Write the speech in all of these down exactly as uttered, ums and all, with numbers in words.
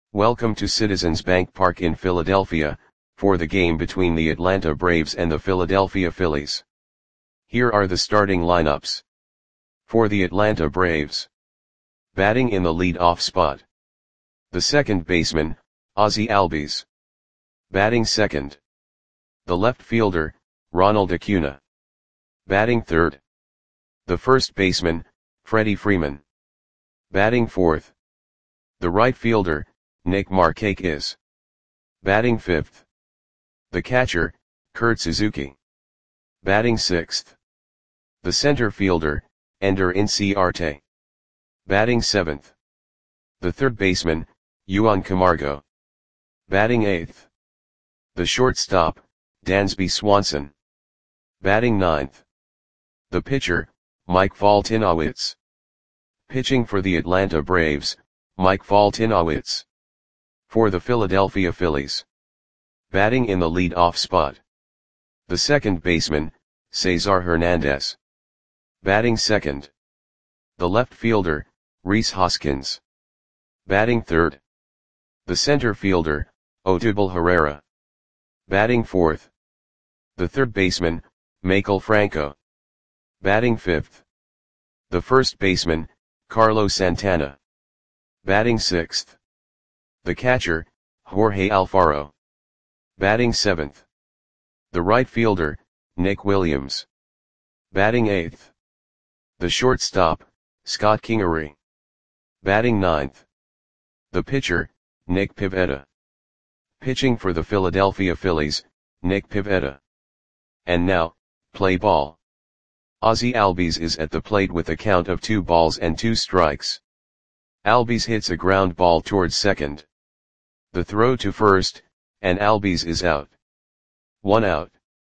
Welcome to Citizens Bank Park in Philadelphia, for the game between the Atlanta Braves and the Philadelphia Phillies. Here are the starting lineups. For the Atlanta Braves. Batting in the lead-off spot. The second baseman, Ozzie Albies. Batting second. The left fielder, Ronald Acuna. Batting third. The first baseman, Freddie Freeman. Batting fourth. The right fielder, Nick Markakis. Batting fifth. The catcher, Kurt Suzuki. Batting sixth. The center fielder, Ender Inciarte. Batting seventh. The third baseman, Juan Camargo. Batting eighth. The shortstop, Dansby Swanson. Batting ninth. The pitcher, Mike Foltynewicz. Pitching for the Atlanta Braves, Mike Foltynewicz. For the Philadelphia Phillies. Batting in the lead-off spot. The second baseman, Cesar Hernandez. Batting second. The left fielder, Rhys Hoskins. Batting third. The center fielder, Odubel Herrera. Batting fourth. The third baseman, Maikel Franco. Batting fifth. The first baseman, Carlos Santana. Batting sixth. The catcher, Jorge Alfaro. Batting seventh. The right fielder, Nick Williams. Batting eighth. The shortstop, Scott Kingery. Batting ninth. The pitcher, Nick Pivetta. Pitching for the Philadelphia Phillies, Nick Pivetta. And now, play ball. Ozzie Albies is at the plate with a count of two balls and two strikes. Albies hits a ground ball towards second. The throw to first, and Albies is out. One out.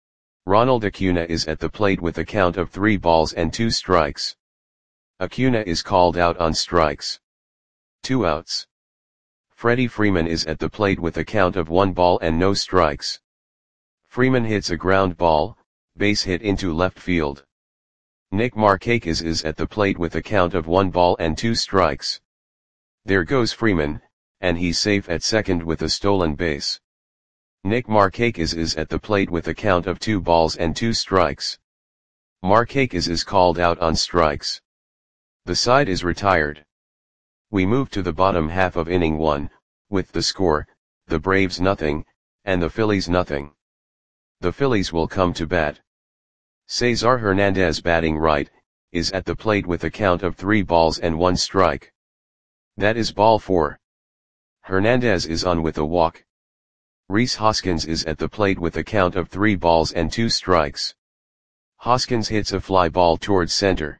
Ronald Acuna is at the plate with a count of three balls and two strikes. Acuna is called out on strikes. Two outs. Freddie Freeman is at the plate with a count of one ball and no strikes. Freeman hits a ground ball, base hit into left field. Nick Markakis is at the plate with a count of one ball and two strikes. There goes Freeman, and he's safe at second with a stolen base. Nick Markakis is at the plate with a count of two balls and two strikes. Markakis is called out on strikes. The side is retired. We move to the bottom half of inning one, with the score, the Braves nothing, and the Phillies nothing. The Phillies will come to bat. Cesar Hernandez, batting right, is at the plate with a count of three balls and one strike. That is ball four. Hernandez is on with a walk. Rhys Hoskins is at the plate with a count of three balls and two strikes. Hoskins hits a fly ball towards center.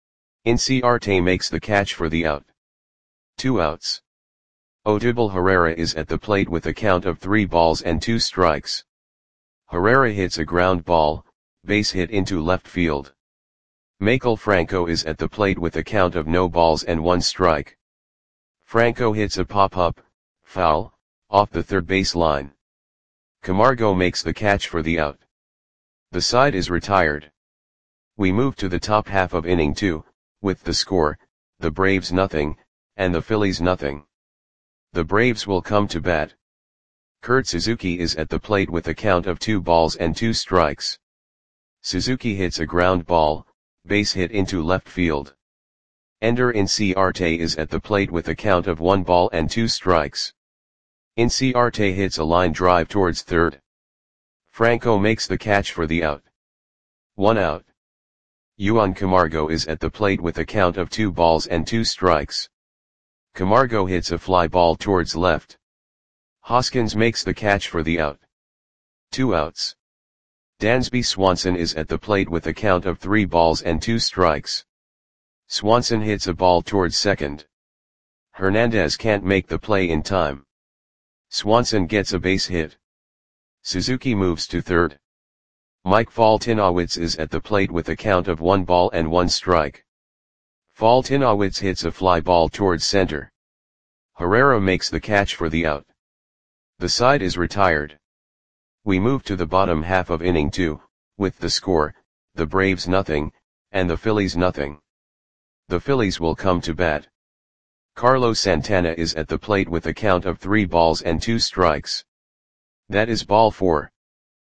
Inciarte makes the catch for the out. Two outs. Odubel Herrera is at the plate with a count of three balls and two strikes. Herrera hits a ground ball, base hit into left field. Maikel Franco is at the plate with a count of no balls and one strike. Franco hits a pop-up, foul, off the third base line. Camargo makes the catch for the out. The side is retired. We move to the top half of inning two, with the score, the Braves nothing, and the Phillies nothing. The Braves will come to bat. Kurt Suzuki is at the plate with a count of two balls and two strikes. Suzuki hits a ground ball, base hit into left field. Ender Inciarte is at the plate with a count of one ball and two strikes. Inciarte hits a line drive towards third. Franco makes the catch for the out. One out. Juan Camargo is at the plate with a count of two balls and two strikes. Camargo hits a fly ball towards left. Hoskins makes the catch for the out. Two outs. Dansby Swanson is at the plate with a count of three balls and two strikes. Swanson hits a ball towards second. Hernandez can't make the play in time. Swanson gets a base hit. Suzuki moves to third. Mike Foltynewicz is at the plate with a count of one ball and one strike. Foltynewicz hits a fly ball towards center. Herrera makes the catch for the out. The side is retired. We move to the bottom half of inning two, with the score, the Braves nothing, and the Phillies nothing. The Phillies will come to bat. Carlos Santana is at the plate with a count of three balls and two strikes. That is ball four.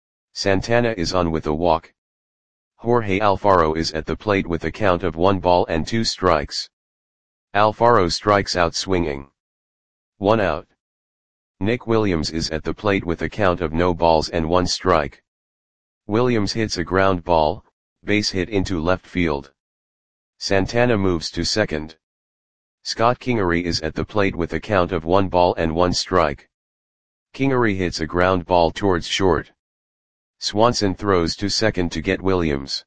Santana is on with a walk. Jorge Alfaro is at the plate with a count of one ball and two strikes. Alfaro strikes out swinging. One out. Nick Williams is at the plate with a count of no balls and one strike. Williams hits a ground ball, base hit into left field. Santana moves to second. Scott Kingery is at the plate with a count of one ball and one strike. Kingery hits a ground ball towards short. Swanson throws to second to get Williams.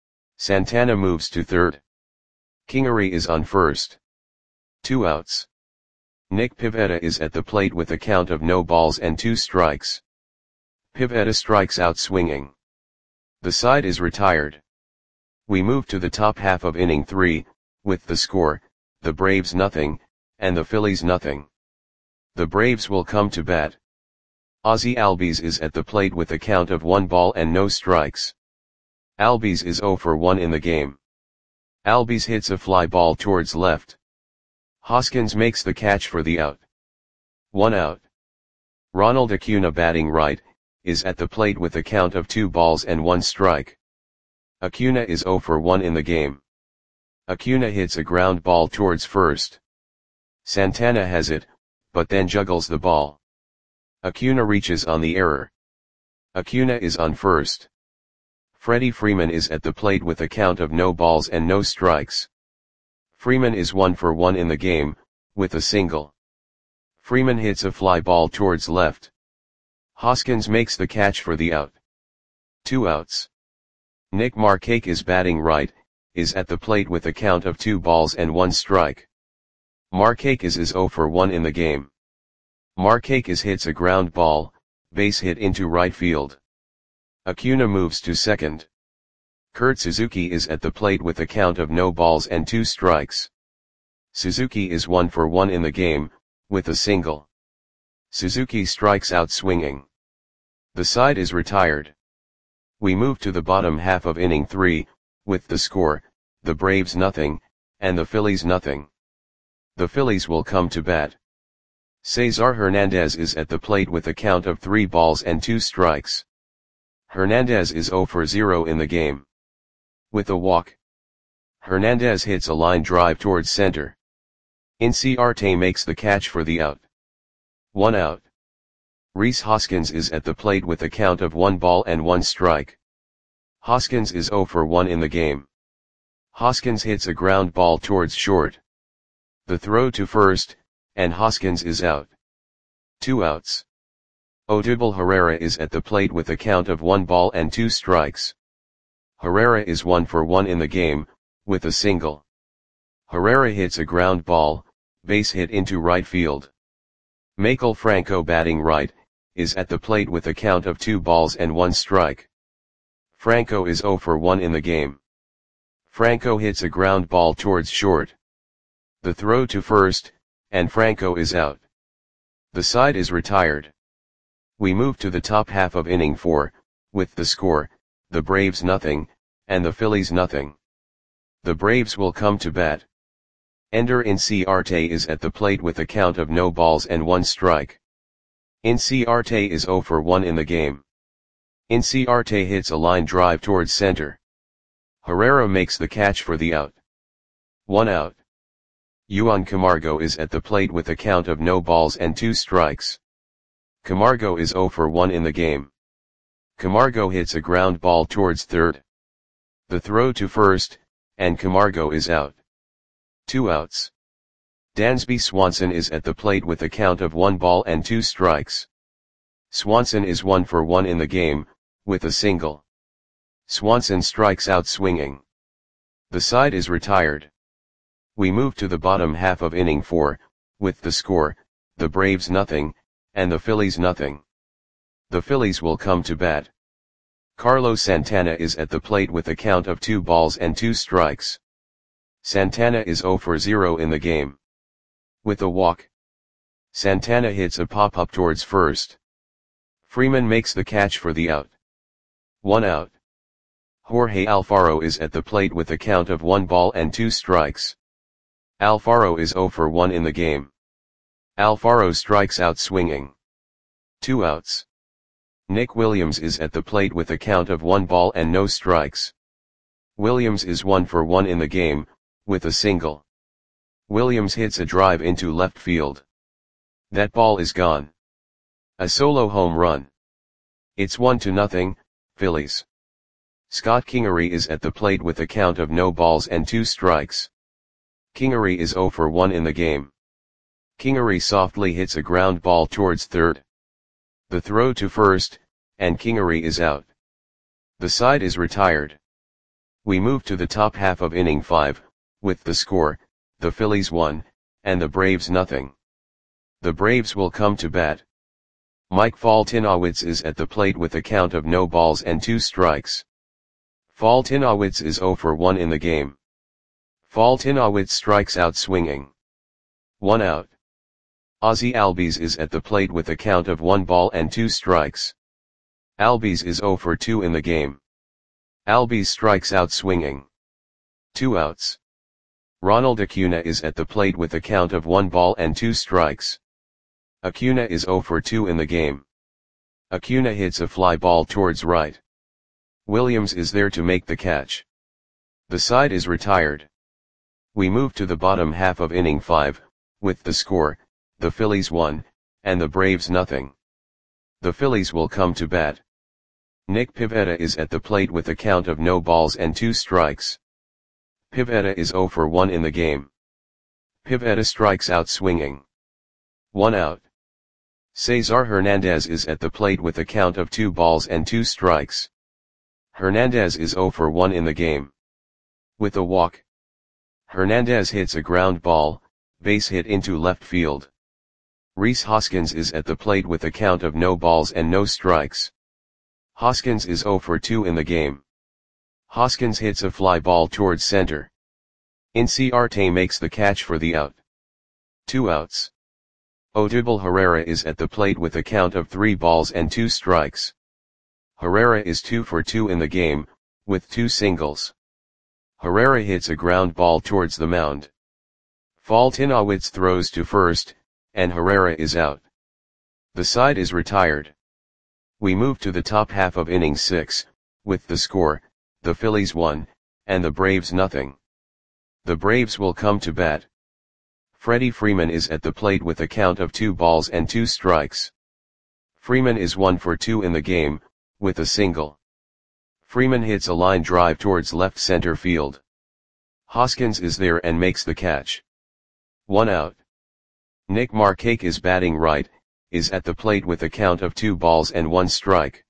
Santana moves to third. Kingery is on first. Two outs. Nick Pivetta is at the plate with a count of no balls and two strikes. Pivetta strikes out swinging. The side is retired. We move to the top half of inning three, with the score, the Braves nothing, and the Phillies nothing. The Braves will come to bat. Ozzie Albies is at the plate with a count of one ball and no strikes. Albies is oh for one in the game. Albies hits a fly ball towards left. Hoskins makes the catch for the out. One out. Ronald Acuna, batting right, is at the plate with a count of two balls and one strike. Acuna is oh for one in the game. Acuna hits a ground ball towards first. Santana has it, but then juggles the ball. Acuna reaches on the error. Acuna is on first. Freddie Freeman is at the plate with a count of no balls and no strikes. Freeman is one for one in the game, with a single. Freeman hits a fly ball towards left. Hoskins makes the catch for the out. Two outs. Nick Markakis is batting right, is at the plate with a count of two balls and one strike. Markakis is oh for one in the game. Markakis hits a ground ball, base hit into right field. Acuna moves to second. Kurt Suzuki is at the plate with a count of no balls and two strikes. Suzuki is one for one in the game, with a single. Suzuki strikes out swinging. The side is retired. We move to the bottom half of inning three, with the score, the Braves nothing, and the Phillies nothing. The Phillies will come to bat. Cesar Hernandez is at the plate with a count of three balls and two strikes. Hernandez is oh for zero in the game. With a walk. Hernandez hits a line drive towards center. Inciarte makes the catch for the out. One out. Rhys Hoskins is at the plate with a count of one ball and one strike. Hoskins is oh for one in the game. Hoskins hits a ground ball towards short. The throw to first, and Hoskins is out. Two outs. Odubel Herrera is at the plate with a count of one ball and two strikes. Herrera is one for one in the game, with a single. Herrera hits a ground ball, base hit into right field. Maikel Franco, batting right, is at the plate with a count of two balls and one strike. Franco is oh for one in the game. Franco hits a ground ball towards short. The throw to first, and Franco is out. The side is retired. We move to the top half of inning four, with the score, the Braves nothing, and the Phillies nothing. The Braves will come to bat. Ender Inciarte is at the plate with a count of no balls and one strike. Inciarte is oh for one in the game. Inciarte hits a line drive towards center. Herrera makes the catch for the out. One out. Juan Camargo is at the plate with a count of no balls and two strikes. Camargo is oh for one in the game. Camargo hits a ground ball towards third. The throw to first, and Camargo is out. Two outs. Dansby Swanson is at the plate with a count of one ball and two strikes. Swanson is one for one in the game, with a single. Swanson strikes out swinging. The side is retired. We move to the bottom half of inning four, with the score, the Braves nothing, and the Phillies nothing. The Phillies will come to bat. Carlos Santana is at the plate with a count of two balls and two strikes. Santana is oh for zero in the game. With a walk. Santana hits a pop-up towards first. Freeman makes the catch for the out. One out. Jorge Alfaro is at the plate with a count of one ball and two strikes. Alfaro is zero for one in the game. Alfaro strikes out swinging. Two outs. Nick Williams is at the plate with a count of one ball and no strikes. Williams is one for one in the game, with a single. Williams hits a drive into left field. That ball is gone. A solo home run. It's one to nothing, Phillies. Scott Kingery is at the plate with a count of no balls and two strikes. Kingery is zero for one in the game. Kingery softly hits a ground ball towards third. The throw to first, and Kingery is out. The side is retired. We move to the top half of inning five, with the score, the Phillies one, and the Braves nothing. The Braves will come to bat. Mike Foltynewicz is at the plate with a count of no balls and two strikes. Foltynewicz is zero for one in the game. Foltynewicz strikes out swinging. One out. Ozzie Albies is at the plate with a count of one ball and two strikes. Albies is zero for two in the game. Albies strikes out swinging. Two outs. Ronald Acuna is at the plate with a count of one ball and two strikes. Acuna is zero for two in the game. Acuna hits a fly ball towards right. Williams is there to make the catch. The side is retired. We move to the bottom half of inning five, with the score, the Phillies one, and the Braves nothing. The Phillies will come to bat. Nick Pivetta is at the plate with a count of no balls and two strikes. Pivetta is zero for one in the game. Pivetta strikes out swinging. One out. Cesar Hernandez is at the plate with a count of two balls and two strikes. Hernandez is zero for one in the game. With a walk. Hernandez hits a ground ball, base hit into left field. Rhys Hoskins is at the plate with a count of no balls and no strikes. Hoskins is zero for two in the game. Hoskins hits a fly ball towards center. Inciarte makes the catch for the out. Two outs. Odubel Herrera is at the plate with a count of three balls and two strikes. Herrera is two for two in the game, with two singles. Herrera hits a ground ball towards the mound. Foltynewicz throws to first, and Herrera is out. The side is retired. We move to the top half of inning six, with the score, the Phillies one, and the Braves nothing. The Braves will come to bat. Freddie Freeman is at the plate with a count of two balls and two strikes. Freeman is one for two in the game, with a single. Freeman hits a line drive towards left center field. Hoskins is there and makes the catch. One out. Nick Markakis is batting right, is at the plate with a count of two balls and one strike.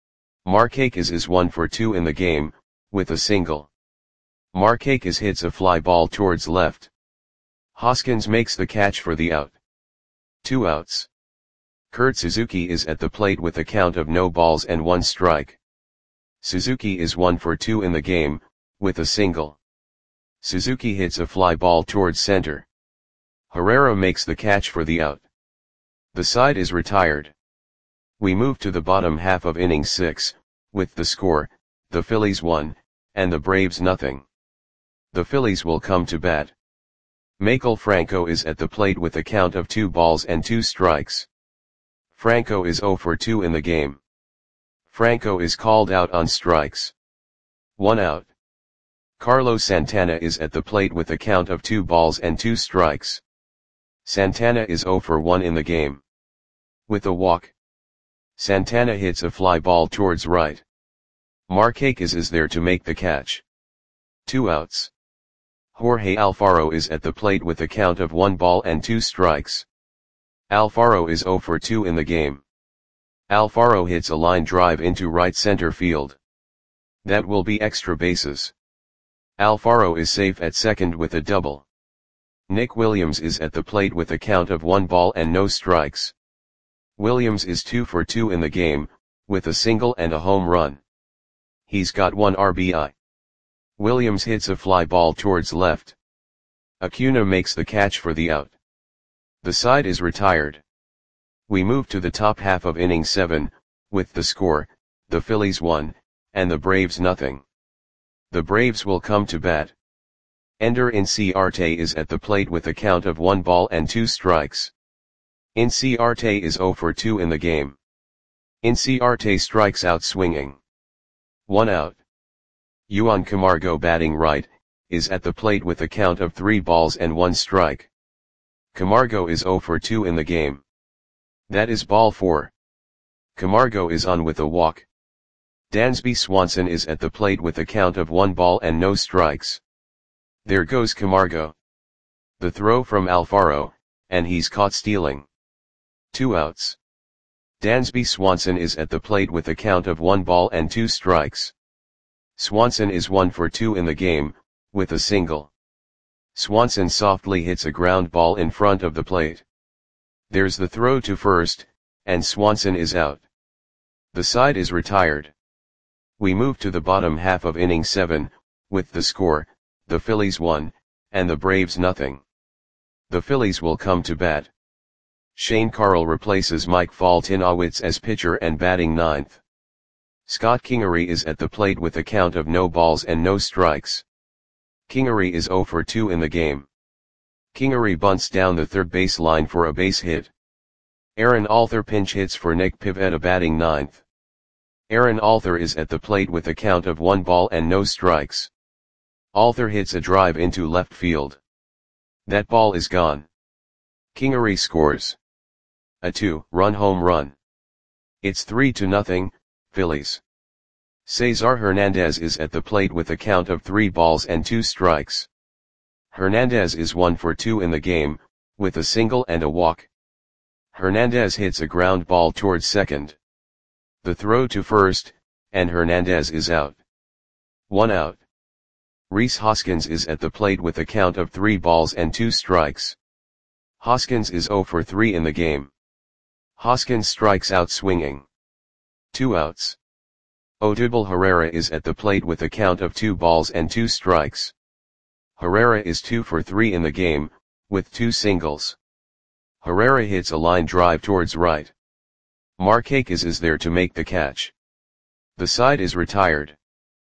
Markakis is one for two in the game, with a single. Markakis hits a fly ball towards left. Hoskins makes the catch for the out. Two outs. Kurt Suzuki is at the plate with a count of no balls and one strike. Suzuki is one for two in the game, with a single. Suzuki hits a fly ball towards center. Herrera makes the catch for the out. The side is retired. We move to the bottom half of inning six, with the score, the Phillies one, and the Braves nothing. The Phillies will come to bat. Maikel Franco is at the plate with a count of two balls and two strikes. Franco is zero for two in the game. Franco is called out on strikes. One out. Carlos Santana is at the plate with a count of two balls and two strikes. Santana is zero for one in the game. With a walk. Santana hits a fly ball towards right. Markakis is there to make the catch. Two outs. Jorge Alfaro is at the plate with a count of one ball and two strikes. Alfaro is zero for two in the game. Alfaro hits a line drive into right center field. That will be extra bases. Alfaro is safe at second with a double. Nick Williams is at the plate with a count of one ball and no strikes. Williams is two for two in the game, with a single and a home run. He's got one R B I. Williams hits a fly ball towards left. Acuna makes the catch for the out. The side is retired. We move to the top half of inning seven, with the score, the Phillies one, and the Braves nothing. The Braves will come to bat. Ender Inciarte is at the plate with a count of one ball and two strikes. Inciarte is zero for two in the game. Inciarte strikes out swinging. One out. Juan Camargo batting right, is at the plate with a count of three balls and one strike. Camargo is zero for two in the game. That is ball four. Camargo is on with a walk. Dansby Swanson is at the plate with a count of one ball and no strikes. There goes Camargo. The throw from Alfaro, and he's caught stealing. Two outs. Dansby Swanson is at the plate with a count of one ball and two strikes. Swanson is one for two in the game, with a single. Swanson softly hits a ground ball in front of the plate. There's the throw to first, and Swanson is out. The side is retired. We move to the bottom half of inning seven, with the score, the Phillies one, and the Braves nothing. The Phillies will come to bat. Shane Carle replaces Mike Foltynewicz as pitcher and batting ninth. Scott Kingery is at the plate with a count of no balls and no strikes. Kingery is zero for two in the game. Kingery bunts down the third base line for a base hit. Aaron Alther pinch hits for Nick Pivetta batting ninth. Aaron Alther is at the plate with a count of one ball and no strikes. Alther hits a drive into left field. That ball is gone. Kingery scores a two-run home run. It's three to nothing, Phillies. Cesar Hernandez is at the plate with a count of three balls and two strikes. Hernandez is one for two in the game, with a single and a walk. Hernandez hits a ground ball towards second. The throw to first, and Hernandez is out. One out. Rhys Hoskins is at the plate with a count of three balls and two strikes. Hoskins is zero for three in the game. Hoskins strikes out swinging. Two outs. Odubel Herrera is at the plate with a count of two balls and two strikes. Herrera is two for three in the game, with two singles. Herrera hits a line drive towards right. Markakis is there to make the catch. The side is retired.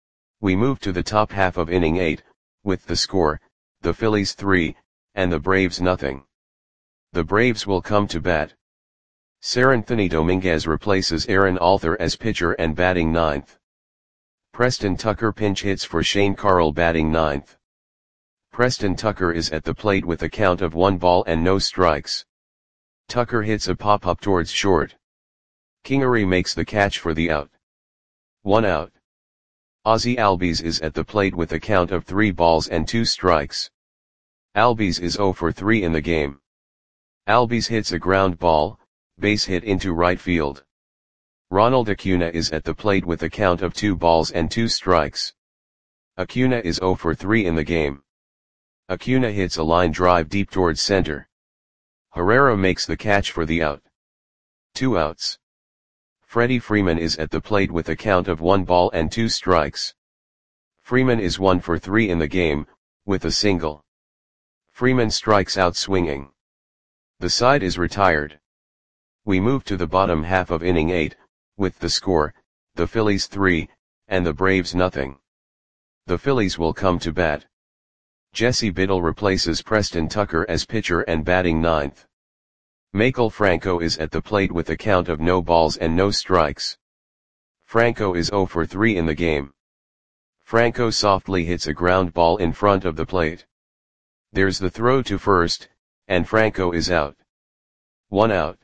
We move to the top half of inning eight, with the score, the Phillies three, and the Braves nothing. The Braves will come to bat. Seranthony Dominguez replaces Aaron Alther as pitcher and batting ninth. Preston Tucker pinch hits for Shane Carle batting ninth. Preston Tucker is at the plate with a count of one ball and no strikes. Tucker hits a pop-up towards short. Kingery makes the catch for the out. One out. Ozzie Albies is at the plate with a count of three balls and two strikes. Albies is zero for three in the game. Albies hits a ground ball, base hit into right field. Ronald Acuna is at the plate with a count of two balls and two strikes. Acuna is zero for three in the game. Acuna hits a line drive deep towards center. Herrera makes the catch for the out. Two outs. Freddie Freeman is at the plate with a count of one ball and two strikes. Freeman is one for three in the game, with a single. Freeman strikes out swinging. The side is retired. We move to the bottom half of inning eight, with the score, the Phillies three, and the Braves nothing. The Phillies will come to bat. Jesse Biddle replaces Preston Tucker as pitcher and batting ninth. Maikel Franco is at the plate with a count of no balls and no strikes. Franco is zero for three in the game. Franco softly hits a ground ball in front of the plate. There's the throw to first, and Franco is out. One out.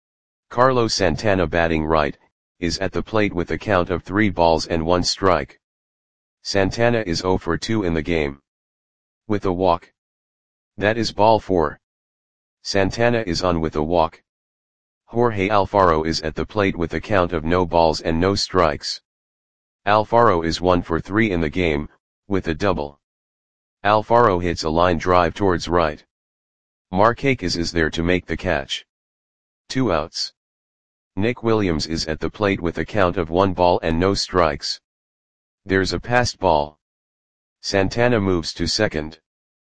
Carlos Santana batting right, is at the plate with a count of three balls and one strike. Santana is zero for two in the game. With a walk. That is ball four. Santana is on with a walk. Jorge Alfaro is at the plate with a count of no balls and no strikes. Alfaro is one for three in the game, with a double. Alfaro hits a line drive towards right. Markakis is there to make the catch. Two outs. Nick Williams is at the plate with a count of one ball and no strikes. There's a passed ball. Santana moves to second.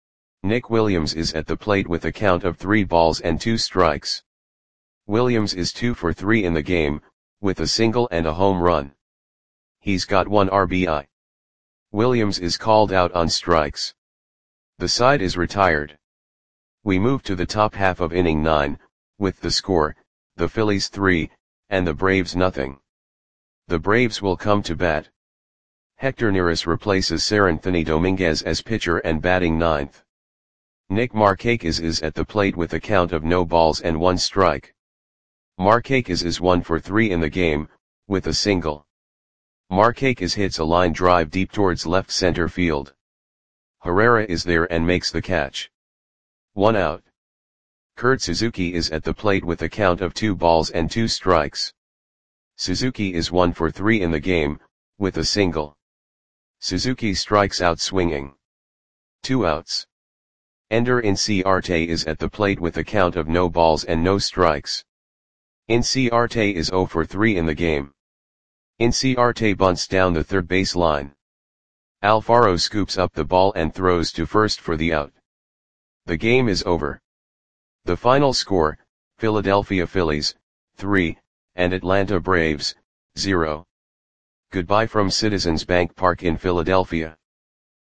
Nick Williams is at the plate with a count of three balls and two strikes. Williams is two for three in the game, with a single and a home run. He's got one R B I. Williams is called out on strikes. The side is retired. We move to the top half of inning nine, with the score, the Phillies three, and the Braves nothing. The Braves will come to bat. Hector Neris replaces Seranthony Dominguez as pitcher and batting ninth. Nick Markakis is at the plate with a count of no balls and one strike. Markakis is one for three in the game, with a single. Markakis hits a line drive deep towards left center field. Herrera is there and makes the catch. One out. Kurt Suzuki is at the plate with a count of two balls and two strikes. Suzuki is one for three in the game, with a single. Suzuki strikes out swinging. Two outs. Ender Inciarte is at the plate with a count of no balls and no strikes. Inciarte is zero for three in the game. Inciarte bunts down the third base line. Alfaro scoops up the ball and throws to first for the out. The game is over. The final score, Philadelphia Phillies, three, and Atlanta Braves, zero. Goodbye from Citizens Bank Park in Philadelphia.